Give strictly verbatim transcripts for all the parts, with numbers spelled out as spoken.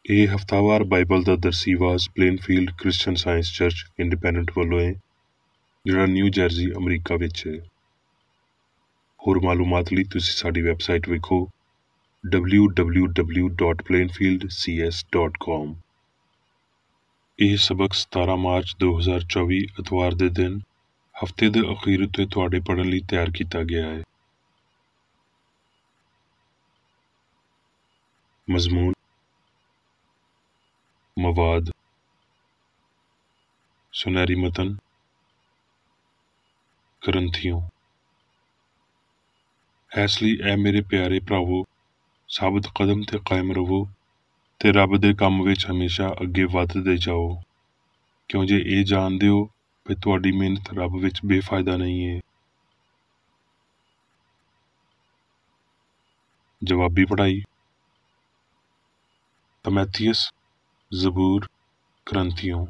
ਇਹ ਹਫ਼ਤਾਵਾਰ ਬਾਈਬਲ ਦਾ ਦਰਸੀ ਆਵਾਜ਼ Plainfield Christian Science church independent ਵੱਲੋਂ ਹੈ, ਜਿਹੜਾ ਨਿਊ ਜਰਸੀ ਅਮਰੀਕਾ ਵਿੱਚ ਹੈ। ਹੋਰ ਮਾਲੂਮਾਤ ਲਈ ਤੁਸੀਂ ਸਾਡੀ ਵੈਬਸਾਈਟ ਵੇਖੋ W W W dot Plainfield C S dot com. ਇਹ ਸਬਕ ਸਤਾਰਾਂ ਮਾਰਚ ਦੋ ਹਜ਼ਾਰ ਚੌਵੀ ਐਤਵਾਰ ਦੇ ਦਿਨ ਹਫ਼ਤੇ ਦੇ ਅਖੀਰ ਉੱਤੇ ਤੁਹਾਡੇ ਪੜ੍ਹਨ ਲਈ ਤਿਆਰ ਕੀਤਾ ਗਿਆ ਹੈ। ਮਜ਼ਮੂਨ, ਮਵਾਦ, ਸੁਨਹਿਰੀ ਮਤਨ, ਗ੍ਰੰਥੀਓ। ਇਸ ਲਈ ਐ ਮੇਰੇ ਪਿਆਰੇ ਭਰਾਵੋ, ਸਾਬਤ ਕਦਮ ਤੇ ਕਾਇਮ ਰਵੋ ਤੇ ਰੱਬ ਦੇ ਕੰਮ ਵਿੱਚ ਹਮੇਸ਼ਾ ਅੱਗੇ ਵੱਧਦੇ ਜਾਓ, ਕਿਉਂ ਜੇ ਇਹ ਜਾਣਦੇ ਹੋ ਕਿ ਤੁਹਾਡੀ ਮਿਹਨਤ ਰੱਬ ਵਿੱਚ ਬੇਫਾਇਦਾ ਨਹੀਂ ਹੈ। ਜਵਾਬੀ ਪੜ੍ਹਾਈ। ਤਮੈਥੀਅਸ, ਜ਼ਬੂਰ, ਗ੍ਰੰਥੀਓ।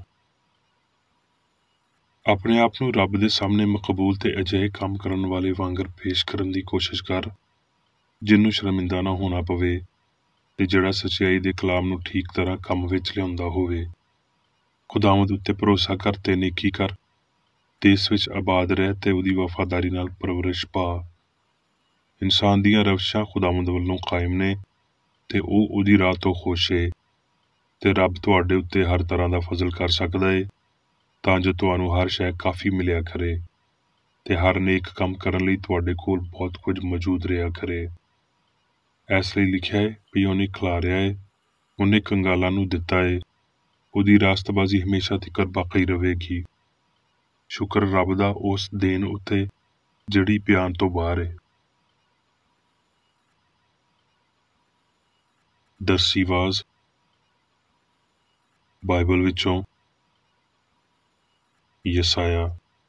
ਆਪਣੇ ਆਪ ਨੂੰ ਰੱਬ ਦੇ ਸਾਹਮਣੇ ਮਕਬੂਲ ਤੇ ਅਜਿਹੇ ਕੰਮ ਕਰਨ ਵਾਲੇ ਵਾਂਗਰ ਪੇਸ਼ ਕਰਨ ਦੀ ਕੋਸ਼ਿਸ਼ ਕਰ ਜਿਹਨੂੰ ਸ਼ਰਮਿੰਦਾ ਨਾ ਹੋਣਾ ਪਵੇ ਤੇ ਜਿਹੜਾ ਸੱਚਾਈ ਦੇ ਕਲਾਮ ਨੂੰ ਠੀਕ ਤਰ੍ਹਾਂ ਕੰਮ ਵਿੱਚ ਲਿਆਉਂਦਾ ਹੋਵੇ। ਖੁਦਾਵੰਦ ਉੱਤੇ ਭਰੋਸਾ ਕਰ ਤੇ ਨੇਕੀ ਕਰ, ਦੇਸ ਵਿੱਚ ਆਬਾਦ ਰਹਿ ਤੇ ਉਹਦੀ ਵਫਾਦਾਰੀ ਨਾਲ ਪਰਵਰਿਸ਼ ਪਾ। ਇਨਸਾਨ ਦੀਆਂ ਰਵਸ਼ਾਂ ਖੁਦਾਵੰਦ ਵੱਲੋਂ ਕਾਇਮ ਨੇ ਤੇ ਉਹ ਉਹਦੀ ਰਾਹ ਤੋਂ ਖੁਸ਼ ਏ, ਤੇ ਰੱਬ ਤੁਹਾਡੇ ਉੱਤੇ ਹਰ ਤਰ੍ਹਾਂ ਦਾ ਫਜ਼ਲ ਕਰ ਸਕਦਾ ਏ ਤਾਂ ਜੋ ਤੁਹਾਨੂੰ ਹਰ ਸ਼ੈ ਕਾਫੀ ਮਿਲਿਆ ਕਰੇ ਤੇ ਹਰ ਨੇਕ ਕੰਮ ਕਰਨ ਲਈ ਤੁਹਾਡੇ ਕੋਲ ਬਹੁਤ ਕੁਝ ਮੌਜੂਦ ਰਿਹਾ ਕਰੇ। ਇਸ ਲਈ ਲਿਖਿਆ ਹੈ ਵੀ ਉਹਨੇ ਖਿਲਾਰਿਆ ਏ, ਉਹਨੇ ਕੰਗਾਲਾਂ ਨੂੰ ਦਿੱਤਾ ਏ, ਉਹਦੀ ਰਾਸਤਬਾਜ਼ੀ ਹਮੇਸ਼ਾ ਤੀਕਰ ਬਾਕੀ ਰਹੇਗੀ। ਸ਼ੁਕਰ ਰੱਬ ਦਾ ਉਸ ਦੇਣ ਉੱਤੇ ਜਿਹੜੀ ਬਿਆਨ ਤੋਂ ਬਾਹਰ ਏ। ਦਰਸੀ ਆਵਾਜ਼ ਬਾਈਬਲ ਵਿੱਚੋਂ ਯਸਾਇਆ।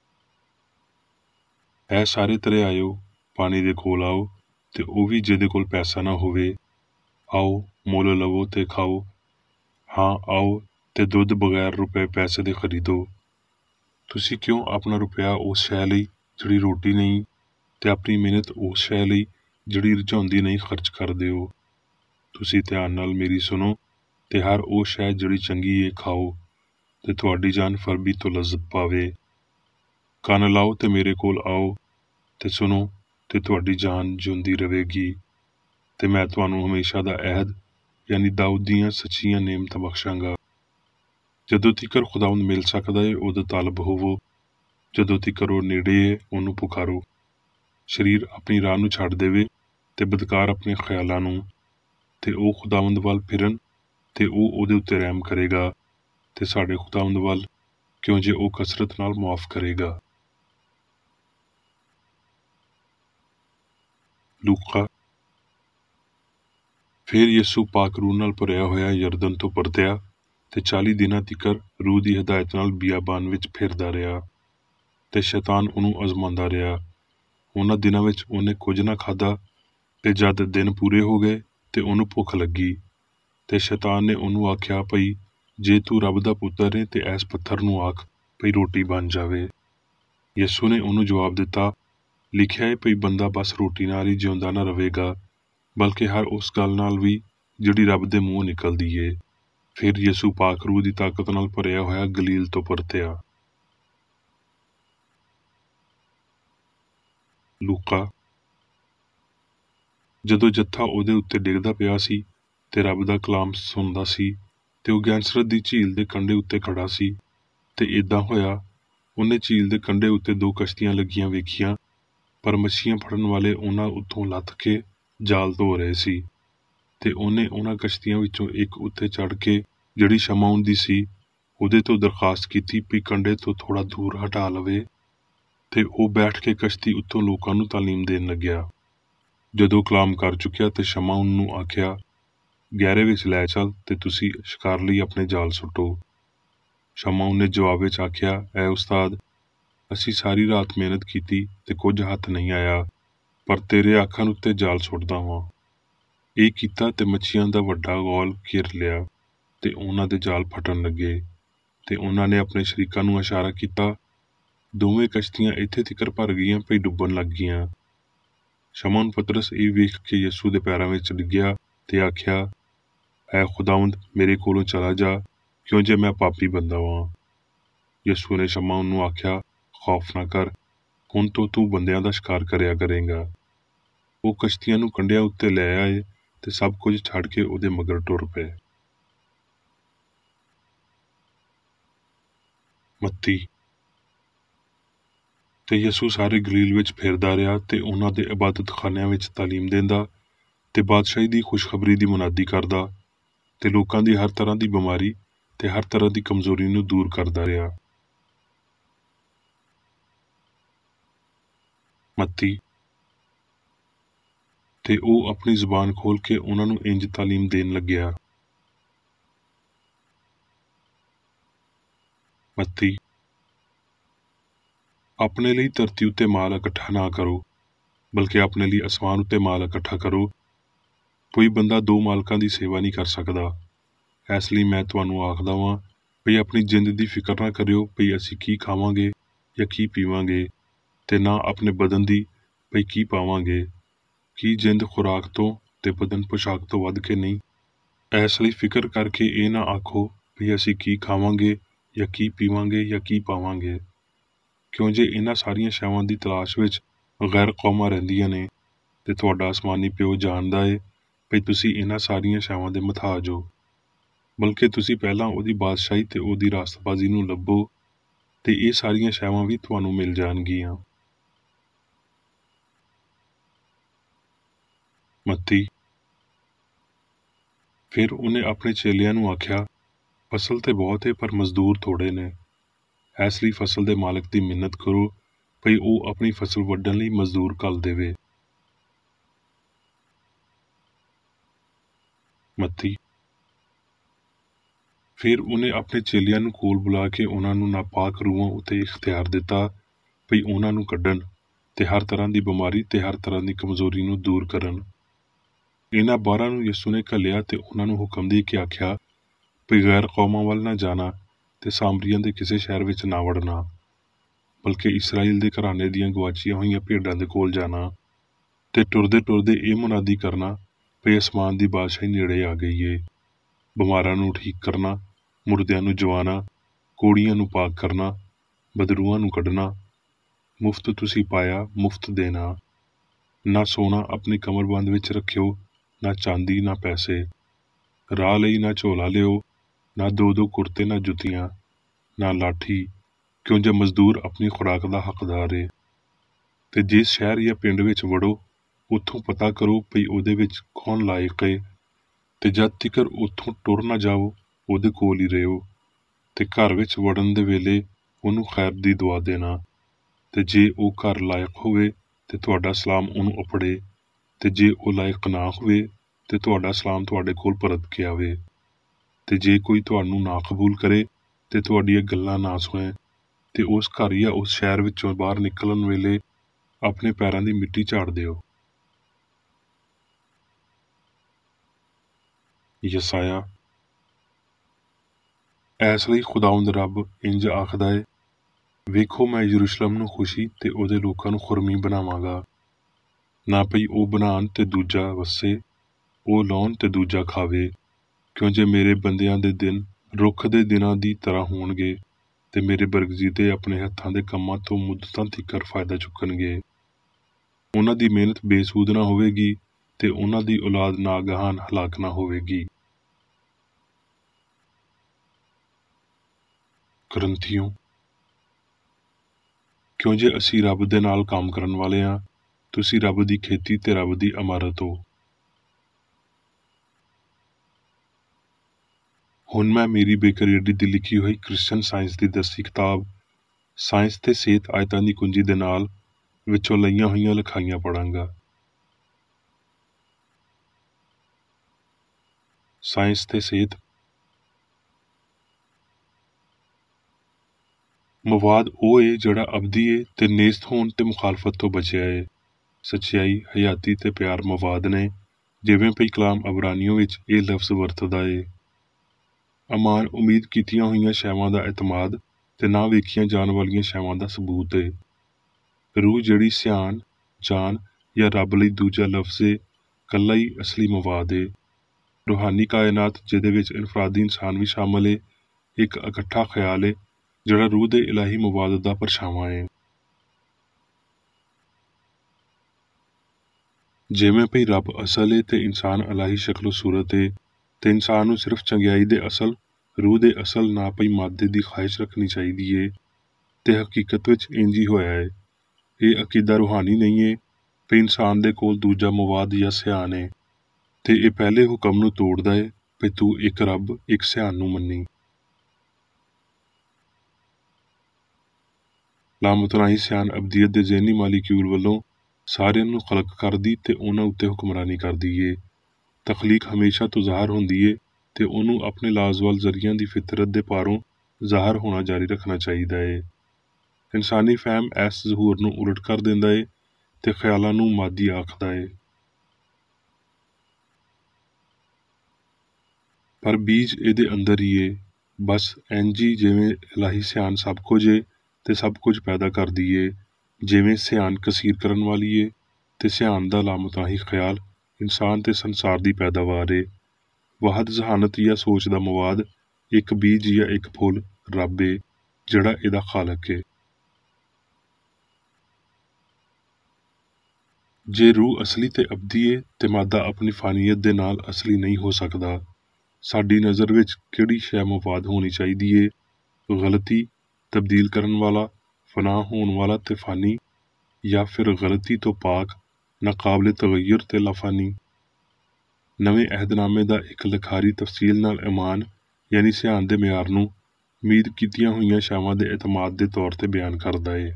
ਐ ਸਾਰੇ ਤਰੇ ਆਇਓ, ਪਾਣੀ ਦੇ ਕੋਲ ਆਓ, ਤੇ ਉਹ ਵੀ ਜਿਹਦੇ ਕੋਲ ਪੈਸਾ ਨਾ ਹੋਵੇ, ਆਓ ਮੁੱਲ ਲਵੋ ਤੇ ਖਾਓ। ਹਾਂ ਆਓ ਤੇ ਦੁੱਧ ਬਗੈਰ ਰੁਪਏ ਪੈਸੇ ਦੇ ਖਰੀਦੋ। ਤੁਸੀਂ ਕਿਉਂ ਆਪਣਾ ਰੁਪਇਆ ਉਸ ਸ਼ੈ ਲਈ ਜਿਹੜੀ ਰੋਟੀ ਨਹੀਂ ਤੇ ਆਪਣੀ ਮਿਹਨਤ ਉਸ ਸ਼ੈ ਲਈ ਜਿਹੜੀ ਰਝਾਉਂਦੀ ਨਹੀਂ ਖਰਚ ਕਰਦੇ ਹੋ। ਤੁਸੀਂ ਧਿਆਨ ਨਾਲ ਮੇਰੀ ਸੁਣੋ ਤੇ ਹਰ ਉਹ ਸ਼ੈ ਜਿਹੜੀ ਚੰਗੀ ਏ ਖਾਓ ਤੇ ਤੁਹਾਡੀ ਜਾਨ ਫਰਬੀ ਤੋਂ ਲਜ਼ਤ ਪਾਵੇ। ਕੰਨ ਲਾਓ ਤੇ ਮੇਰੇ ਕੋਲ ਆਓ ਤੇ ਸੁਣੋ ਤੇ ਤੁਹਾਡੀ ਜਾਨ ਜਿਉਂਦੀ ਰਹੇਗੀ ਤੇ ਮੈਂ ਤੁਹਾਨੂੰ ਹਮੇਸ਼ਾ ਦਾ ਅਹਿਦ ਯਾਨੀ ਦਾਊਦ ਦੀਆਂ ਸੱਚੀਆਂ ਨੇਮਤਾਂ ਬਖਸ਼ਾਂਗਾ। ਜਦੋਂ ਤੀਕਰ ਖੁਦਾਵੰਦ ਮਿਲ ਸਕਦਾ ਏ ਉਹਦਾ ਤਾਲਬ ਹੋਵੋ, ਜਦੋਂ ਤੀਕਰ ਉਹ ਨੇੜੇ ਏ ਉਹਨੂੰ ਪੁਕਾਰੋ। ਸਰੀਰ ਆਪਣੀ ਰਾਹ ਨੂੰ ਛੱਡ ਦੇਵੇ ਤੇ ਬਦਕਾਰ ਆਪਣੇ ਖਿਆਲਾਂ ਨੂੰ, ਤੇ ਉਹ ਖੁਦਾਵੰਦ ਵੱਲ ਫਿਰਨ ਤੇ ਉਹ ਉਹਦੇ ਉੱਤੇ ਰਹਿਮ ਕਰੇਗਾ ਤੇ ਸਾਡੇ ਖੁਦਾਵੰਦ ਵੱਲ, ਕਿਉਂ ਜੇ ਉਹ ਕਸਰਤ ਨਾਲ ਮੁਆਫ ਕਰੇਗਾ। ਲੂਕਾ। ਫਿਰ ਯਿਸੂ ਪਾਕ ਰੂਹ ਨਾਲ ਭਰਿਆ ਹੋਇਆ ਯਰਦਨ ਤੋਂ ਪਰਤਿਆ ਤੇ ਚਾਲੀ ਦਿਨਾਂ ਤੀਕਰ ਰੂਹ ਦੀ ਹਦਾਇਤ ਨਾਲ ਬਿਆਬਾਨ ਵਿੱਚ ਫਿਰਦਾ ਰਿਹਾ ਤੇ ਸ਼ੈਤਾਨ ਉਹਨੂੰ ਅਜ਼ਮਾਉਂਦਾ ਰਿਹਾ। ਉਹਨਾਂ ਦਿਨਾਂ ਵਿੱਚ ਉਹਨੇ ਕੁਝ ਨਾ ਖਾਧਾ ਤੇ ਜਦ ਦਿਨ ਪੂਰੇ ਹੋ ਗਏ ਤੇ ਉਹਨੂੰ ਭੁੱਖ ਲੱਗੀ ਤੇ ਸ਼ੈਤਾਨ ਨੇ ਉਹਨੂੰ ਆਖਿਆ, ਭਈ ਜੇ ਤੂੰ ਰੱਬ ਦਾ ਪੁੱਤਰ ਏ ਤੇ ਇਸ ਪੱਥਰ ਨੂੰ ਆਖ ਭਈ ਰੋਟੀ ਬਣ ਜਾਵੇ। ਯਿਸੂ ਨੇ ਉਹਨੂੰ ਜਵਾਬ ਦਿੱਤਾ, ਲਿਖਿਆ ਏ ਭਈ ਬੰਦਾ ਬਸ ਰੋਟੀ ਨਾਲ ਹੀ ਜਿਉਂਦਾ ਨਾ ਰਹੇਗਾ, ਬਲਕਿ ਹਰ ਉਸ ਗੱਲ ਨਾਲ ਵੀ ਜਿਹੜੀ ਰੱਬ ਦੇ ਮੂੰਹੋਂ ਨਿਕਲਦੀ ਏ। ਫਿਰ ਯਿਸੂ ਪਾਕ ਰੂਹ ਦੀ ਤਾਕਤ ਨਾਲ ਭਰਿਆ ਹੋਇਆ ਗਲੀਲ ਤੋਂ ਪਰਤਿਆ। ਲੂਕਾ। ਜਦੋਂ ਜੱਥਾ ਉਹਦੇ ਉੱਤੇ ਡਿੱਗਦਾ ਪਿਆ ਸੀ ਤੇ ਰੱਬ ਦਾ ਕਲਾਮ ਸੁਣਦਾ ਸੀ ਤੇ ਉਹ ਗੈਨਸਰਤ ਦੀ ਝੀਲ ਦੇ ਕੰਢੇ ਉੱਤੇ ਖੜਾ ਸੀ ਤੇ ਏਦਾਂ ਹੋਇਆ, ਉਹਨੇ ਝੀਲ ਦੇ ਕੰਢੇ ਉੱਤੇ ਦੋ ਕਸ਼ਤੀਆਂ ਲੱਗੀਆਂ ਵੇਖੀਆਂ, ਪਰ ਮੱਛੀਆਂ ਫੜਨ ਵਾਲੇ ਉਹਨਾਂ ਉੱਥੋਂ ਲੱਥ ਕੇ ਜਾਲ ਧੋ ਰਹੇ ਸੀ ਤੇ ਉਹਨੇ ਉਹਨਾਂ ਕਸ਼ਤੀਆਂ ਵਿੱਚੋਂ ਇੱਕ ਉੱਤੇ ਚੜ੍ਹ ਕੇ, ਜਿਹੜੀ ਸ਼ਮਾਉਨ ਦੀ ਸੀ, ਉਹਦੇ ਤੋਂ ਦਰਖਾਸਤ ਕੀਤੀ ਵੀ ਕੰਢੇ ਤੋਂ ਥੋੜਾ ਦੂਰ ਹਟਾ ਲਵੇ ਤੇ ਉਹ ਬੈਠ ਕੇ ਕਸ਼ਤੀ ਉੱਤੋਂ ਲੋਕਾਂ ਨੂੰ ਤਾਲੀਮ ਦੇਣ ਲੱਗਿਆ। ਜਦੋਂ ਕਲਾਮ ਕਰ ਚੁੱਕਿਆ ਤੇ ਸ਼ਮਾਉਨ ਨੂੰ ਆਖਿਆ, ਗਹਿਰੇ ਵਿੱਚ ਲੈ ਚੱਲ ਤੇ ਤੁਸੀਂ ਸ਼ਿਕਾਰ ਲਈ ਆਪਣੇ ਜਾਲ ਸੁੱਟੋ। ਸ਼ਮਾਉਨ ਨੇ ਜਵਾਬ ਵਿੱਚ ਆਖਿਆ, ਐ ਉਸਤਾਦ, ਅਸੀਂ ਸਾਰੀ ਰਾਤ ਮਿਹਨਤ ਕੀਤੀ ਤੇ ਕੁਝ ਹੱਥ ਨਹੀਂ ਆਇਆ, ਪਰ ਤੇਰੇ ਆਖਣ ਉੱਤੇ ਜਾਲ ਸੁੱਟਦਾ ਵਾਂ। ਇਹ ਕੀਤਾ ਤੇ ਮੱਛੀਆਂ ਦਾ ਵੱਡਾ ਗੌਲ ਘੇਰ ਲਿਆ ਤੇ ਉਹਨਾਂ ਦੇ ਜਾਲ ਫਟਣ ਲੱਗੇ ਤੇ ਉਹਨਾਂ ਨੇ ਆਪਣੇ ਸ਼ਰੀਕਾਂ ਨੂੰ ਇਸ਼ਾਰਾ ਕੀਤਾ। ਦੋਵੇਂ ਕਸ਼ਤੀਆਂ ਇੱਥੇ ਤਿਕਰ ਭਰ ਗਈਆਂ ਪਈ ਡੁੱਬਣ ਲੱਗ ਗਈਆਂ। ਸ਼ਮੌਨ ਪਤਰਸ ਇਹ ਵੇਖ ਕੇ ਯਿਸੂ ਦੇ ਪੈਰਾਂ ਵਿੱਚ ਡਿੱਗਿਆ ਤੇ ਆਖਿਆ, है खुदावंद मेरे कोलों चला जा, क्यों जे मैं पापी बंदा वां। यीशु ने शम्मा उन्होंने आख्या, खौफ ना कर, हुण तो तू बंदियां दा शिकार करया करेगा। वो कश्तियां नूं कंढिया उत्ते लै आए ते सब कुछ छड़ के उहदे मगर टुर पे। मत्ती ते यीशु सारे गलील विच फिरदा रहा ते उन्हां दे इबादतखानिਆਂ विच तालीम देंदा ते बादशाही दी खुशखबरी दी मुनादी करदा ते लोकां दी हर तरह दी बीमारी ते हर तरह दी कमजोरी नूं दूर करदा रहा। मत्ती ते ਉਹ अपनी ਜ਼ੁਬਾਨ खोल के उन्हां नूं इंज तालीम देन लग्या। मत्ती अपने लिए धरती उत्ते माल इकट्ठा ना करो, बल्कि अपने लिए आसमान उत्ते माल इकट्ठा करो। कोई बंदा दो मालकां दी सेवा नहीं कर सकदा। इसलिए मैं तुहानूं आखदा वां भई अपनी जिंद दी फिकर ना करियो भई असीं की खावांगे या की पीवांगे, ते ना अपने बदन दी भई की पावांगे। की जिंद खुराक तो ते बदन पोशाक तो वध के नहीं। इसलिए फिकर करके ये ना आखो भई असीं की खावांगे या की पीवांगे या की पावांगे, क्यों जे इन्हां सारियां शैवां दी तलाश विच गैर कौमां रहिंदियां ने ते तुहाडा आसमानी प्यो जाणदा है भई तुसीं इन्हां सारियां शैवां दे मुताज हो। बल्कि तुसीं पहलां उहदी बादशाही ते उहदी रास्तबाजी नूं लभो ते ये सारियां शैवां भी तुहानूं मिल जाणगियां। मत्ती फिर उन्हें अपने चेलियां नूं आख्या, फसल ते बहुत है पर मजदूर थोड़े ने। इसलिए फसल दे मालक दी मिन्नत करो भई ਉਹ अपनी फसल ਵੱਢਣ ਲਈ मजदूर ਘੱਲ ਦੇਵੇ। मत्ती फिर उन्हें अपने चेलियां नूं कोल बुला के उन्हां नूं नापाक रूहां उत्ते इख्तियार दिता भई उन्हां नूं कड्ढण ते हर तरह दी बीमारी ते हर तरह दी कमजोरी नूं दूर करन। इन्हां बारां नूं यीशु ने घल्लिया ते उन्हां नूं हुक्म दे के आख्या भई गैर कौमां वल ना जाना ते सामरियां दे किसी शहर विच ना वड़ना, बल्कि इसराइल दे घराने दियां गवाचियां होईयां भेडां दे कोल जाना ते टुरदे टुरदे ये मुनादी करना भई आसमान दी बादशाही नेड़े आ गई है। बिमारां नूं ठीक करना, मुर्दियां नूं जवाना, कोड़ियां नूं पाक करना, बदरूआं नूं कढना, मुफ्त तुसीं पाया मुफ्त देना। ना सोना अपनी कमरबंद विच रखियो, ना चांदी ना पैसे। राह लई ना झोला लियो, ना दो दो कुर्ते ना जुत्तियां, ना लाठी, क्यों जे मजदूर अपनी खुराक दा हकदार है। ते जिस शहर या पिंड विच वड़ो, उत्थों पता करो भई उहदे विच कौन लायक है, ते जद तिकर उत्थों टुर ना जाओ उहदे कोल ही रहियो, ते घर विच वड़न दे वेले उहनूं खैर दी दुआ देना। ते जे ਉਹ घर लायक होवे ते तुहाडा सलाम ਉਹਨੂੰ अपड़े, ते जे ਉਹ लायक ना होवे ते तुहाडा सलाम तुहाडे कोल परत के आवे। ते जे कोई तुहानूं ना कबूल करे ते तुहाडीआं गल्लां ना सुणे ते उस घर या उस शहर विचों बाहर निकलण वेले अपने पैरां दी मिट्टी झाड़ दिओ। यसाया ਇਸ ਲਈ ਖੁਦਾਵੰਦ ਰੱਬ ਇੰਜ ਆਖਦਾ ਹੈ, ਵੇਖੋ ਮੈਂ ਯਰੂਸ਼ਲਮ ਨੂੰ ਖੁਸ਼ੀ ਤੇ ਉਹਦੇ ਲੋਕਾਂ ਨੂੰ ਖੁਰਮੀ ਬਣਾਵਾਂਗਾ। ਨਾ ਭਈ ਉਹ ਬਣਾਉਣ ਤੇ ਦੂਜਾ ਵਸੇ, ਉਹ ਲਾਉਣ ਤੇ ਦੂਜਾ ਖਾਵੇ, ਕਿਉਂ ਜੇ ਮੇਰੇ ਬੰਦਿਆਂ ਦੇ ਦਿਨ ਰੁੱਖ ਦੇ ਦਿਨਾਂ ਦੀ ਤਰ੍ਹਾਂ ਹੋਣਗੇ ਤੇ ਮੇਰੇ ਬਰਗਜ਼ੀਦੇ ਆਪਣੇ ਹੱਥਾਂ ਦੇ ਕੰਮਾਂ ਤੋਂ ਮੁੱਦਤਾਂ ਤੀਕਰ ਫਾਇਦਾ ਚੁੱਕਣਗੇ। ਉਹਨਾਂ ਦੀ ਮਿਹਨਤ ਬੇਸੂਦ ਨਾ ਹੋਵੇਗੀ ਤੇ ਉਹਨਾਂ ਦੀ ਔਲਾਦ ਨਾਗਾਹਾਨ ਹਲਾਕ ਨਾ ਹੋਵੇਗੀ। ਗ੍ਰੰਥੀਓ, ਕਿਉਂ ਜੇ ਅਸੀਂ ਰੱਬ ਦੇ ਨਾਲ ਕੰਮ ਕਰਨ ਵਾਲੇ ਹਾਂ, ਤੁਸੀਂ ਰੱਬ ਦੀ ਖੇਤੀ ਤੇ ਰੱਬ ਦੀ ਇਮਾਰਤ ਹੋ। ਹੁਣ ਮੈਂ ਮੇਰੀ ਬੇਕਰੀਅਰੀ ਦੀ ਲਿਖੀ ਹੋਈ ਕ੍ਰਿਸਚਨ ਸਾਇੰਸ ਦੀ ਦਸਤੀ ਕਿਤਾਬ ਸਾਇੰਸ ਤੇ ਸਿਹਤ ਆਇਤਾਂ ਦੀ ਕੁੰਜੀ ਦੇ ਨਾਲ ਵਿੱਚੋਂ ਲਈਆਂ ਹੋਈਆਂ ਲਿਖਾਈਆਂ ਪੜਾਂਗਾ। ਸਾਇੰਸ ਤੇ ਸਿਹਤ। ਮਵਾਦ ਉਹ ਏ ਜਿਹੜਾ ਅਬਦੀ ਏ ਤੇ ਨੇਸਤ ਹੋਣ ਤੇ ਮੁਖਾਲਫਤ ਤੋਂ ਬਚਿਆ ਏ। ਸੱਚਾਈ, ਹਯਾਤੀ ਤੇ ਪਿਆਰ ਮਵਾਦ ਨੇ, ਜਿਵੇਂ ਭਈ ਕਲਾਮ ਅਬਰਾਨੀਓ ਵਿੱਚ ਇਹ ਲਫ਼ਜ਼ ਵਰਤਦਾ ਏ। ਅਮਾਨ ਉਮੀਦ ਕੀਤੀਆਂ ਹੋਈਆਂ ਸ਼ੈਵਾਂ ਦਾ ਇਤਮਾਦ ਤੇ ਨਾ ਵੇਖੀਆਂ ਜਾਣ ਵਾਲੀਆਂ ਸ਼ੈਵਾਂ ਦਾ ਸਬੂਤ ਏ। ਰੂਹ ਜਿਹੜੀ ਸਿਆਣ, ਜਾਨ ਜਾਂ ਰੱਬ ਲਈ ਦੂਜਾ ਲਫ਼ਜ਼ ਏ, ਕੱਲਾ ਹੀ ਅਸਲੀ ਮਵਾਦ ਏ। रूहानी कायनात जिहदे विच इनफरादी इंसान भी शामिल है, एक इकट्ठा ख्याल है जिहड़ा रूह दे इलाही मुबाद दा परछावां है। जिवें भई रब असल है ते इंसान इलाही शक्लो सूरत है, ते इंसान नूं सिर्फ चंगियाई दे असल, रूह दे असल ना भई मादे दी ख्वाहिश रखनी चाहिदी है, ते हकीकत विच इंज ही होया है। ये अकीदा रूहानी नहीं है भई इंसान दे कोल दूजा मुवाद या सियान है, ते ये पहले हुक्म नूं तोड़दा है भई तू एक रब एक सियान नूं मन्नी। लामतनाही सियान अबदीयत दे ज़हनी मालिक्यूल वल्लों सारिਆਂ ਨੂੰ खलक करदी ते उन्हां उत्ते हुक्मरानी करदी है। तखलीक हमेशा तो ज़ाहिर हुंदी है ते उन्हों अपने लाजवाल जरियां दी फितरत दे पारों ज़ाहिर होना जारी रखना चाहिदा है। इंसानी फहम ऐस ज़हूर नूं उलट कर दिंदा है ते ख्यालां नूं मादी आखदा है। पर बीज इहदे अंदर ही है, बस इंज ही जिवें इलाही सियान सब कुछ है ते सब कुछ पैदा करदी है, जिवें सियान कसीर करन वाली है ते सियान दा लामतनाही ख्याल इंसान ते संसार दी पैदावार है। वाहद जहानत या सोच दा मवाद एक बीज या एक फुल रब है जिहड़ा इहदा खालक है। जे रूह असली ते अबदी है ते मादा अपनी फानीयत दे नाल असली नहीं हो सकदा। साडी नज़र विच किहड़ी शै मुफाद होनी चाहिदी है, गलती तब्दील करन वाला, फना होने वाला ते फानी, या फिर गलती तो पाक नाकाबिले तगय्युर ते लाफानी। नवें अहदनामे दा एक लिखारी तफसील नाल ईमान यानी सियान दे मियार नूं उम्मीद कीतियां होईयां शैवां दे एतमाद दे तौर ते बयान करदा है।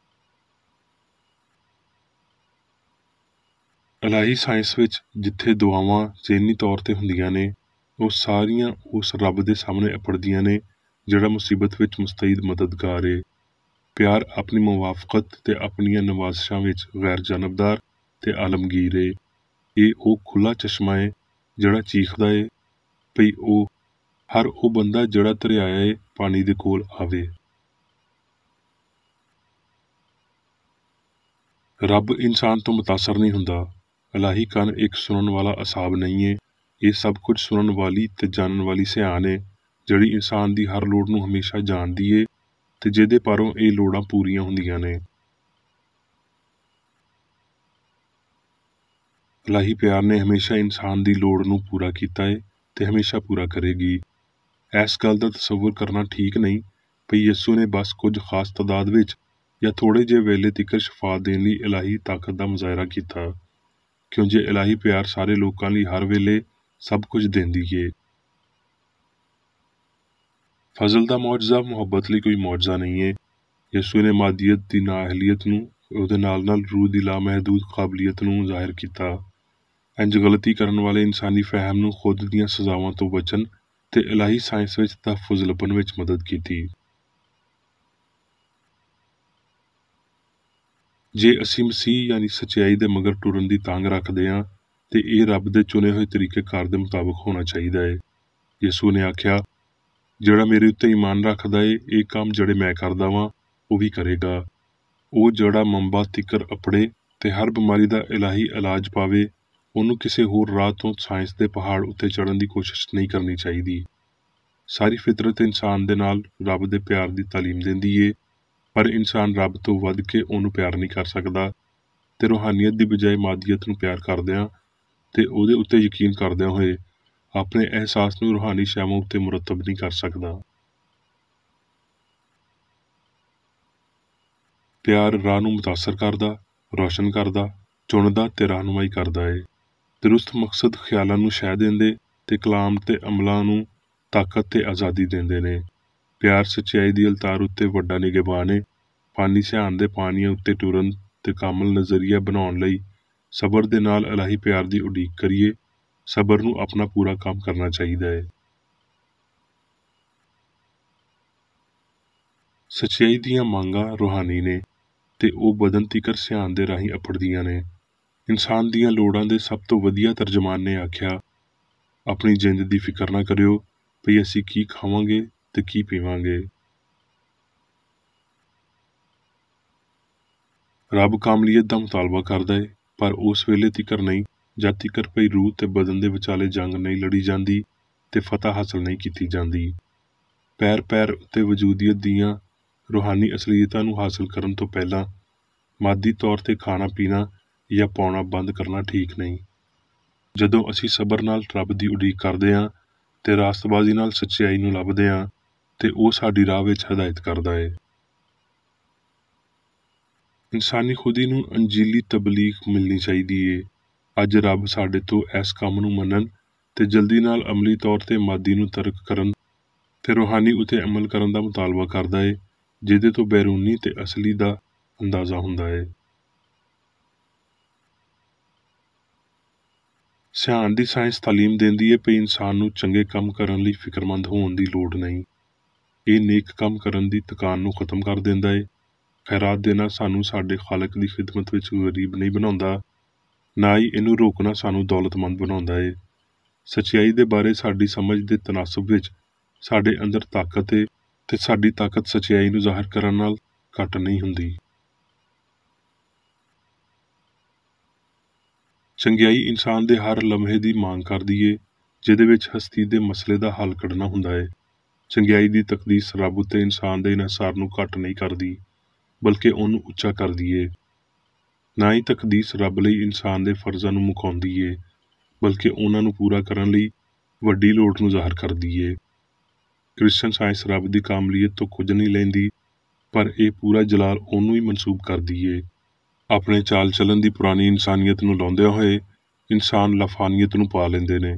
इलाही साइंस विच जिथे दुआवां ज़हनी तौर ते हुंदियां ने, ਉਹ ਸਾਰੀਆਂ ਉਸ ਰੱਬ ਦੇ ਸਾਹਮਣੇ ਅਪੜਦੀਆਂ ਨੇ ਜਿਹੜਾ ਮੁਸੀਬਤ ਵਿੱਚ ਮੁਸਤੈਦ ਮਦਦਗਾਰ ਹੈ। ਪਿਆਰ ਆਪਣੀ ਮੁਵਾਫਕਤ ਤੇ ਆਪਣੀਆਂ ਨਵਾਜ਼ਸ਼ਾਂ ਵਿੱਚ ਗੈਰ ਜਾਨਬਦਾਰ ਤੇ ਆਲਮਗੀਰ ਹੈ। ਇਹ ਉਹ ਖੁੱਲਾ ਚਸ਼ਮਾ ਹੈ ਜਿਹੜਾ ਚੀਖਦਾ ਹੈ ਭਈ ਉਹ ਹਰ ਉਹ ਬੰਦਾ ਜਿਹੜਾ ਧਰਿਆਇਆ ਹੈ ਪਾਣੀ ਦੇ ਕੋਲ ਆਵੇ। ਰੱਬ ਇਨਸਾਨ ਤੋਂ ਮੁਤਾਸਰ ਨਹੀਂ ਹੁੰਦਾ। ਇਲਾਹੀ ਕੰਨ ਇੱਕ ਸੁਣਨ ਵਾਲਾ ਅਸਾਬ ਨਹੀਂ ਹੈ। ਇਹ ਸਭ ਕੁਝ ਸੁਣਨ ਵਾਲੀ ਤੇ ਜਾਣਨ ਵਾਲੀ ਸਿਆਣ ਹੈ ਜਿਹੜੀ ਇਨਸਾਨ ਦੀ ਹਰ ਲੋੜ ਨੂੰ ਹਮੇਸ਼ਾ ਜਾਣਦੀ ਹੈ ਤੇ ਜਿਹਦੇ ਪਾਰੋਂ ਇਹ ਲੋੜਾਂ ਪੂਰੀਆਂ ਹੁੰਦੀਆਂ ਨੇ। ਇਲਾਹੀ ਪਿਆਰ ਨੇ ਹਮੇਸ਼ਾ ਇਨਸਾਨ ਦੀ ਲੋੜ ਨੂੰ ਪੂਰਾ ਕੀਤਾ ਹੈ ਤੇ ਹਮੇਸ਼ਾ ਪੂਰਾ ਕਰੇਗੀ। ਇਸ ਗੱਲ ਦਾ ਤਸੱਵੁਰ ਕਰਨਾ ਠੀਕ ਨਹੀਂ ਭਈ ਯਿਸੂ ਨੇ ਬਸ ਕੁਝ ਖਾਸ ਤਾਦਾਦ ਵਿੱਚ ਜਾਂ ਥੋੜੇ ਜਿਹੇ ਵੇਲੇ ਤੀਕਰ ਸ਼ਫਾ ਦੇਣ ਲਈ ਇਲਾਹੀ ਤਾਕਤ ਦਾ ਮੁਜ਼ਾਹਰਾ ਕੀਤਾ, ਕਿਉਂਕਿ ਇਲਾਹੀ ਪਿਆਰ ਸਾਰੇ ਲੋਕਾਂ ਲਈ ਹਰ ਵੇਲੇ सब कुछ देंदी है। फजल दा मौजज़ा मुहब्बत ਲਈ कोई मौजज़ा नहीं है। यसू ने मादियत ਦੀ ਨਾਅਹਲੀਅਤ ਨੂੰ ਉਹਦੇ ਨਾਲ ਨਾਲ रूह ਦੀ ਲਾਮਹਿਦੂਦ ਕਾਬਲੀਅਤ ਨੂੰ ਜ਼ਾਹਿਰ ਕੀਤਾ। ਇੰਜ ਗਲਤੀ ਕਰਨ ਵਾਲੇ ਇਨਸਾਨੀ ਫਹਿਮ ਨੂੰ ਖੁਦ ਦੀਆਂ ਸਜ਼ਾਵਾਂ ਤੋਂ ਬਚਣ ਤੇ ਇਲਾਹੀ ਸਾਇੰਸ ਵਿੱਚ ਤਹਫੁਜ਼ ਲੱਭਣ ਵਿੱਚ ਮਦਦ ਕੀਤੀ। ਜੇ ਅਸੀਂ ਮਸੀਹ ਯਾਨੀ ਸੱਚਾਈ ਦੇ ਮਗਰ ਟੁਰਨ ਦੀ ਤਾਂਘ ਰੱਖਦੇ ਹਾਂ ਤੇ ਇਹ ਰੱਬ ਦੇ ਚੁਣੇ ਹੋਏ ਤਰੀਕੇਕਾਰ ਦੇ ਮੁਤਾਬਕ ਹੋਣਾ ਚਾਹੀਦਾ ਹੈ। ਯਿਸੂ ਨੇ ਆਖਿਆ, ਜਿਹੜਾ ਮੇਰੇ ਉੱਤੇ ਈਮਾਨ ਰੱਖਦਾ ਏ ਇਹ ਕੰਮ ਜਿਹੜੇ ਮੈਂ ਕਰਦਾ ਵਾਂ ਉਹ ਵੀ ਕਰੇਗਾ। ਉਹ ਜਿਹੜਾ ਮੰਬਾ ਤਿੱਕਰ ਅਪੜੇ ਤੇ ਹਰ ਬਿਮਾਰੀ ਦਾ ਇਲਾਹੀ ਇਲਾਜ ਪਾਵੇ, ਉਹਨੂੰ ਕਿਸੇ ਹੋਰ ਰਾਹ ਤੋਂ ਸਾਇੰਸ ਦੇ ਪਹਾੜ ਉੱਤੇ ਚੜ੍ਹਨ ਦੀ ਕੋਸ਼ਿਸ਼ ਨਹੀਂ ਕਰਨੀ ਚਾਹੀਦੀ। ਸਾਰੀ ਫਿਤਰਤ ਇਨਸਾਨ ਦੇ ਨਾਲ ਰੱਬ ਦੇ ਪਿਆਰ ਦੀ ਤਾਲੀਮ ਦਿੰਦੀ ਏ, ਪਰ ਇਨਸਾਨ ਰੱਬ ਤੋਂ ਵੱਧ ਕੇ ਉਹਨੂੰ ਪਿਆਰ ਨਹੀਂ ਕਰ ਸਕਦਾ ਤੇ ਰੂਹਾਨੀਅਤ ਦੀ ਬਜਾਏ ਮਾਦੀਅਤ ਨੂੰ ਪਿਆਰ ਕਰਦਿਆਂ ਤੇ ਉਹਦੇ ਉੱਤੇ ਯਕੀਨ ਕਰਦਿਆਂ ਹੋਏ ਆਪਣੇ ਅਹਿਸਾਸ ਨੂੰ ਰੂਹਾਨੀ ਸ਼ੈਵਾਂ ਉੱਤੇ ਮੁਰਤਬ ਨਹੀਂ ਕਰ ਸਕਦਾ। ਪਿਆਰ ਰਾਹ ਨੂੰ ਮੁਤਾਸਰ ਕਰਦਾ, ਰੋਸ਼ਨ ਕਰਦਾ, ਚੁਣਦਾ ਤੇ ਰਹਿਨੁਮਾਈ ਕਰਦਾ ਹੈ। ਦਰੁਸਤ ਮਕਸਦ ਖਿਆਲਾਂ ਨੂੰ ਸ਼ਹਿ ਦਿੰਦੇ ਤੇ ਕਲਾਮ ਤੇ ਅਮਲਾਂ ਨੂੰ ਤਾਕਤ ਤੇ ਆਜ਼ਾਦੀ ਦਿੰਦੇ ਨੇ। ਪਿਆਰ ਸੱਚਾਈ ਦੀ ਅਲਤਾਰ ਉੱਤੇ ਵੱਡਾ ਨਿਗਹਿਬਾਨ ਹੈ। ਪਾਣੀ ਸਿਆਣ ਦੇ ਪਾਣੀਆਂ ਉੱਤੇ ਟੁਰਨ ਤੇ ਕਾਮਲ ਨਜ਼ਰੀਆ ਬਣਾਉਣ ਲਈ ਸਬਰ ਦੇ ਨਾਲ ਇਲਾਹੀ ਪਿਆਰ ਦੀ ਉਡੀਕ ਕਰੀਏ। ਸਬਰ ਨੂੰ ਆਪਣਾ ਪੂਰਾ ਕੰਮ ਕਰਨਾ ਚਾਹੀਦਾ ਹੈ। ਸੱਚਾਈ ਦੀਆਂ ਮੰਗਾਂ ਰੂਹਾਨੀ ਨੇ ਤੇ ਉਹ ਬਦਨ ਤੀਕਰ ਸਿਆਣ ਦੇ ਰਾਹੀਂ ਅਪੜਦੀਆਂ ਨੇ। ਇਨਸਾਨ ਦੀਆਂ ਲੋੜਾਂ ਦੇ ਸਭ ਤੋਂ ਵਧੀਆ ਤਰਜਮਾਨ ਨੇ ਆਖਿਆ, ਆਪਣੀ ਜਿੰਦ ਦੀ ਫਿਕਰ ਨਾ ਕਰਿਓ ਭਈ ਅਸੀਂ ਕੀ ਖਾਵਾਂਗੇ ਤੇ ਕੀ ਪੀਵਾਂਗੇ। ਰੱਬ ਕਾਮਲੀਅਤ ਦਾ ਮੁਤਾਲਬਾ ਕਰਦਾ ਹੈ, ਪਰ ਉਸ ਵੇਲੇ ਤੀਕਰ ਨਹੀਂ ਜਦ ਤੀਕਰ ਭਈ ਰੂਹ ਤੇ ਬਦਨ ਦੇ ਵਿਚਾਲੇ ਜੰਗ ਨਹੀਂ ਲੜੀ ਜਾਂਦੀ ਤੇ ਫਤਹ ਹਾਸਲ ਨਹੀਂ ਕੀਤੀ ਜਾਂਦੀ। ਪੈਰ ਪੈਰ ਉੱਤੇ ਵਜੂਦੀਅਤ ਦੀਆਂ ਰੂਹਾਨੀ ਅਸਲੀਅਤਾਂ ਨੂੰ ਹਾਸਲ ਕਰਨ ਤੋਂ ਪਹਿਲਾਂ ਮਾਦੀ ਤੌਰ ਤੇ ਖਾਣਾ ਪੀਣਾ ਜਾਂ ਪਾਉਣਾ ਬੰਦ ਕਰਨਾ ਠੀਕ ਨਹੀਂ। ਜਦੋਂ ਅਸੀਂ ਸਬਰ ਨਾਲ ਰੱਬ ਦੀ ਉਡੀਕ ਕਰਦੇ ਹਾਂ ਤੇ ਰਾਸਤਬਾਜ਼ੀ ਨਾਲ ਸੱਚਾਈ ਨੂੰ ਲੱਭਦੇ ਹਾਂ ਤੇ ਉਹ ਸਾਡੀ ਰਾਹ ਵਿੱਚ ਹਦਾਇਤ ਕਰਦਾ ਹੈ। ਇਨਸਾਨੀ ਖੁਦੀ ਨੂੰ ਅੰਜੀਲੀ ਤਬਲੀਗ ਮਿਲਣੀ ਚਾਹੀਦੀ ਏ। ਅੱਜ ਰੱਬ ਸਾਡੇ ਤੋਂ ਇਸ ਕੰਮ ਨੂੰ ਮੰਨਣ ਤੇ ਜਲਦੀ ਨਾਲ ਅਮਲੀ ਤੌਰ ਤੇ ਮਾਦੀ ਨੂੰ ਤਰਕ ਕਰਨ ਤੇ ਰੂਹਾਨੀ ਉਤੇ ਅਮਲ ਕਰਨ ਦਾ ਮੁਤਾਲਬਾ ਕਰਦਾ ਏ, ਜਿਹਦੇ ਤੋਂ ਬੈਰੂਨੀ ਤੇ ਅਸਲੀ ਦਾ ਅੰਦਾਜ਼ਾ ਹੁੰਦਾ ਏ। ਸਿਆਣ ਦੀ ਸਾਇੰਸ ਤਾਲੀਮ ਦਿੰਦੀ ਏ ਕਿ ਇਨਸਾਨ ਨੂੰ ਚੰਗੇ ਕੰਮ ਕਰਨ ਲਈ ਫਿਕਰਮੰਦ ਹੋਣ ਦੀ ਲੋੜ ਨਹੀਂ। ਇਹ ਨੇਕ ਕੰਮ ਕਰਨ ਦੀ ਥਕਾਨ ਨੂੰ ਖਤਮ ਕਰ ਦਿੰਦਾ ਏ। ਖੈਰਾਤ ਦੇਣਾ ਸਾਨੂੰ ਸਾਡੇ ਖਾਲਕ ਦੀ ਖਿਦਮਤ ਵਿੱਚ ਗਰੀਬ ਨਹੀਂ ਬਣਾਉਂਦਾ, ਨਾ ਹੀ ਇਹਨੂੰ ਰੋਕਣਾ ਸਾਨੂੰ ਦੌਲਤਮੰਦ ਬਣਾਉਂਦਾ ਏ। ਸੱਚਾਈ ਦੇ ਬਾਰੇ ਸਾਡੀ ਸਮਝ ਦੇ ਤਨਾਸਬ ਵਿੱਚ ਸਾਡੇ ਅੰਦਰ ਤਾਕਤ ਏ ਤੇ ਸਾਡੀ ਤਾਕਤ ਸੱਚਾਈ ਨੂੰ ਜ਼ਾਹਿਰ ਕਰਨ ਨਾਲ ਘੱਟ ਨਹੀਂ ਹੁੰਦੀ। ਚੰਗਿਆਈ ਇਨਸਾਨ ਦੇ ਹਰ ਲਮਹੇ ਦੀ ਮੰਗ ਕਰਦੀ ਏ, ਜਿਹਦੇ ਵਿੱਚ ਹਸਤੀ ਦੇ ਮਸਲੇ ਦਾ ਹੱਲ ਕੱਢਣਾ ਹੁੰਦਾ ਏ। ਚੰਗਿਆਈ ਦੀ ਤਕਦੀਸ ਰੱਬ ਉੱਤੇ ਇਨਸਾਨ ਦੇ ਇਨਸਾਰ ਨੂੰ ਘੱਟ ਨਹੀਂ ਕਰਦੀ, ਬਲਕਿ ਉਹਨੂੰ ਉੱਚਾ ਕਰਦੀ ਏ। ਨਾ ਹੀ ਤਕਦੀਸ ਰੱਬ ਲਈ ਇਨਸਾਨ ਦੇ ਫਰਜ਼ਾਂ ਨੂੰ ਮੁਕਾਉਂਦੀ ਏ, ਬਲਕਿ ਉਹਨਾਂ ਨੂੰ ਪੂਰਾ ਕਰਨ ਲਈ ਵੱਡੀ ਲੋੜ ਨੂੰ ਜ਼ਾਹਰ ਕਰਦੀ ਏ। ਕ੍ਰਿਸਚਨ ਸਾਇੰਸ ਰੱਬ ਦੀ ਕਾਮਲੀਅਤ ਤੋਂ ਕੁਝ ਨਹੀਂ ਲੈਂਦੀ, ਪਰ ਇਹ ਪੂਰਾ ਜਲਾਲ ਉਹਨੂੰ ਹੀ ਮਨਸੂਬ ਕਰਦੀ ਏ। ਆਪਣੇ ਚਾਲ ਚੱਲਣ ਦੀ ਪੁਰਾਣੀ ਇਨਸਾਨੀਅਤ ਨੂੰ ਲਾਉਂਦਿਆਂ ਹੋਏ ਇਨਸਾਨ ਲਫਾਨੀਅਤ ਨੂੰ ਪਾ ਲੈਂਦੇ ਨੇ।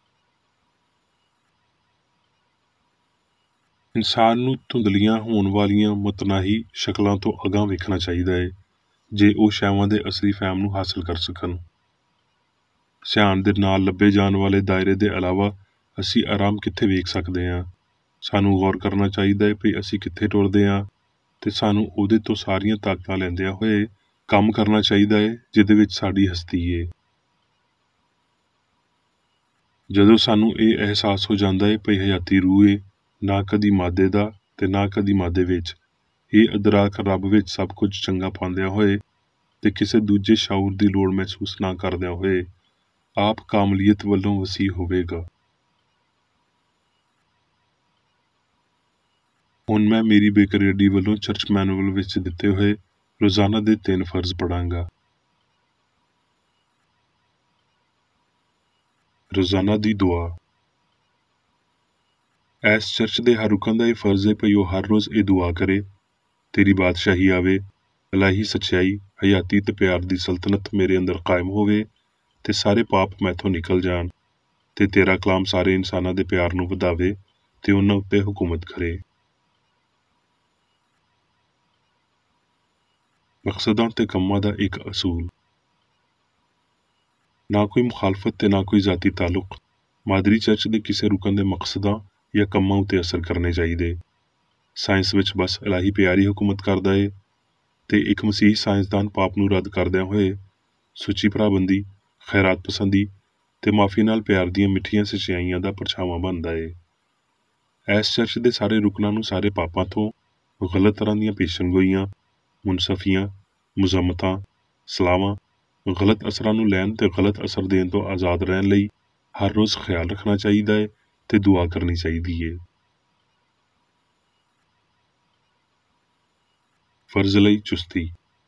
ਇਨਸਾਨ ਨੂੰ ਧੁੰਦਲੀਆਂ ਹੋਣ ਵਾਲੀਆਂ ਮੁਤਨਾਹੀ ਸ਼ਕਲਾਂ ਤੋਂ ਅਗਾਂਹ ਵੇਖਣਾ ਚਾਹੀਦਾ ਏ, ਜੇ ਉਹ ਸ਼ੈਵਾਂ ਦੇ ਅਸਲੀ ਫਹਿਮ ਨੂੰ ਹਾਸਲ ਕਰ ਸਕਣ। ਸਿਆਣ ਦੇ ਨਾਲ ਲੱਭੇ ਜਾਣ ਵਾਲੇ ਦਾਇਰੇ ਦੇ ਇਲਾਵਾ ਅਸੀਂ ਆਰਾਮ ਕਿੱਥੇ ਵੇਖ ਸਕਦੇ ਹਾਂ। ਸਾਨੂੰ ਗੌਰ ਕਰਨਾ ਚਾਹੀਦਾ ਹੈ ਕਿ ਅਸੀਂ ਕਿੱਥੇ ਟੁਰਦੇ ਹਾਂ ਤੇ ਸਾਨੂੰ ਉਹਦੇ ਤੋਂ ਸਾਰੀਆਂ ਤਾਕਤਾਂ ਲੈਂਦਿਆਂ ਹੋਏ ਕੰਮ ਕਰਨਾ ਚਾਹੀਦਾ ਹੈ ਜਿਹਦੇ ਵਿੱਚ ਸਾਡੀ ਹਸਤੀ ਏ। ਜਦੋਂ ਸਾਨੂੰ ਇਹ ਅਹਿਸਾਸ ਹੋ ਜਾਂਦਾ ਹੈ ਕਿ ਹਯਾਤੀ ਰੂਹ ਏ, ਨਾ ਕਦੀ ਮਾਦੇ ਦਾ ਤੇ ਨਾ ਕਦੀ ਮਾਦੇ ਵਿੱਚ, ਇਹ ਅਦਰਾਕ ਰੱਬ ਵਿੱਚ ਸਭ ਕੁਝ ਚੰਗਾ ਪਾਉਂਦਿਆਂ ਹੋਏ ਤੇ ਕਿਸੇ ਦੂਜੇ ਸ਼ਾਊਰ ਦੀ ਲੋੜ ਮਹਿਸੂਸ ਨਾ ਕਰਦਿਆਂ ਹੋਏ ਆਪ ਕਾਮਲੀਅਤ ਵੱਲੋਂ ਵਸੀਹ ਹੋਵੇਗਾ। ਹੁਣ ਮੈਂ ਮੇਰੀ ਬੇਕਰੇਡੀ ਵੱਲੋਂ ਚਰਚ ਮੈਨੂਅਲ ਵਿੱਚ ਦਿੱਤੇ ਹੋਏ ਰੋਜ਼ਾਨਾ ਦੇ ਤਿੰਨ ਫਰਜ਼ ਪੜਾਂਗਾ। ਰੋਜ਼ਾਨਾ ਦੀ ਦੁਆ। ਇਸ ਚਰਚ ਦੇ ਹਰ ਰੁਕਨ ਦਾ ਇਹ ਫਰਜ਼ ਹੈ ਕਿ ਉਹ ਹਰ ਰੋਜ਼ ਇਹ ਦੁਆ ਕਰੇ, ਤੇਰੀ ਬਾਦਸ਼ਾਹੀ ਆਵੇ, ਇਲਾਹੀ ਸੱਚਾਈ, ਹਯਾਤੀ ਤੇ ਪਿਆਰ ਦੀ ਸਲਤਨਤ ਮੇਰੇ ਅੰਦਰ ਕਾਇਮ ਹੋਵੇ ਤੇ ਸਾਰੇ ਪਾਪ ਮੈਥੋਂ ਨਿਕਲ ਜਾਣ ਤੇ ਤੇਰਾ ਕਲਾਮ ਸਾਰੇ ਇਨਸਾਨਾਂ ਦੇ ਪਿਆਰ ਨੂੰ ਵਧਾਵੇ ਤੇ ਉਹਨਾਂ ਉੱਤੇ ਹੁਕੂਮਤ ਕਰੇ। ਮਕਸਦਾਂ ਤੇ ਕੰਮਾਂ ਦਾ ਇੱਕ ਅਸੂਲ। ਨਾ ਕੋਈ ਮੁਖਾਲਫਤ ਤੇ ਨਾ ਕੋਈ ਜ਼ਾਤੀ ਤਾਲੁਕ ਮਾਦਰੀ ਚਰਚ ਦੇ ਕਿਸੇ ਰੁਕਨ ਦੇ ਮਕਸਦਾਂ ਜਾਂ ਕੰਮਾਂ ਉੱਤੇ ਅਸਰ ਕਰਨੇ ਚਾਹੀਦੇ। ਸਾਇੰਸ ਵਿੱਚ ਬਸ ਇਲਾਹੀ ਪਿਆਰ ਹੀ ਹੁਕੂਮਤ ਕਰਦਾ ਏ ਤੇ ਇੱਕ ਮਸੀਹ ਸਾਇੰਸਦਾਨ ਪਾਪ ਨੂੰ ਰੱਦ ਕਰਦਿਆਂ ਹੋਏ ਸੁੱਚੀ ਭਰਾਬੰਦੀ, ਖੈਰਾਤ ਪਸੰਦੀ ਤੇ ਮਾਫੀ ਨਾਲ ਪਿਆਰ ਦੀਆਂ ਮਿੱਠੀਆਂ ਸੱਚਾਈਆਂ ਦਾ ਪਰਛਾਵਾਂ ਬਣਦਾ ਏ। ਇਸ ਚਰਚ ਦੇ ਸਾਰੇ ਰੁਕਨਾਂ ਨੂੰ ਸਾਰੇ ਪਾਪਾਂ ਤੋਂ, ਗਲਤ ਤਰ੍ਹਾਂ ਦੀਆਂ ਪੇਸ਼ਨਗੋਈਆਂ, ਮੁਨਸਫੀਆਂ, ਮੁਜ਼ੰਮਤਾਂ, ਸਲਾਹਾਂ, ਗਲਤ ਅਸਰਾਂ ਨੂੰ ਲੈਣ ਤੇ ਗਲਤ ਅਸਰ ਦੇਣ ਤੋਂ ਆਜ਼ਾਦ ਰਹਿਣ ਲਈ ਹਰ ਰੋਜ਼ ਖਿਆਲ ਰੱਖਣਾ ਚਾਹੀਦਾ ਹੈ ਤੇ ਦੁਆ ਕਰਨੀ ਚਾਹੀਦੀ ਏ। ਫਰਜ਼ ਲਈ ਚੁਸਤੀ।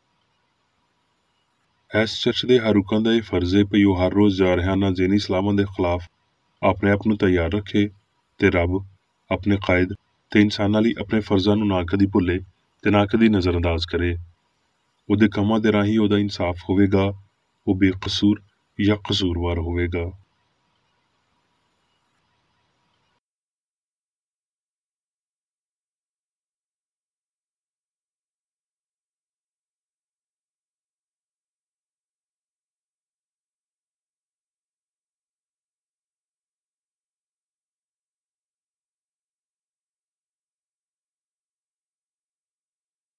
ਇਸ ਚਰਚ ਦੇ ਹਰ ਰੁਕਨ ਦਾ ਇਹ ਫਰਜ਼ ਹੈ ਕਿ ਉਹ ਹਰ ਰੋਜ਼ ਜਾਰਹਾਨਾ ਜ਼ੇਨੀ ਸਲਾਮਾਂ ਦੇ ਖਿਲਾਫ ਆਪਣੇ ਆਪ ਨੂੰ ਤਿਆਰ ਰੱਖੇ ਤੇ ਰੱਬ, ਆਪਣੇ ਕਾਇਦ ਤੇ ਇਨਸਾਨਾਂ ਲਈ ਆਪਣੇ ਫਰਜ਼ਾਂ ਨੂੰ ਨਾ ਕਦੀ ਭੁੱਲੇ ਤੇ ਨਾ ਕਦੀ ਨਜ਼ਰਅੰਦਾਜ਼ ਕਰੇ। ਉਹਦੇ ਕੰਮਾਂ ਦੇ ਰਾਹੀਂ ਉਹਦਾ ਇਨਸਾਫ ਹੋਵੇਗਾ, ਉਹ ਬੇਕਸੂਰ ਜਾਂ ਕਸੂਰਵਾਰ ਹੋਵੇਗਾ।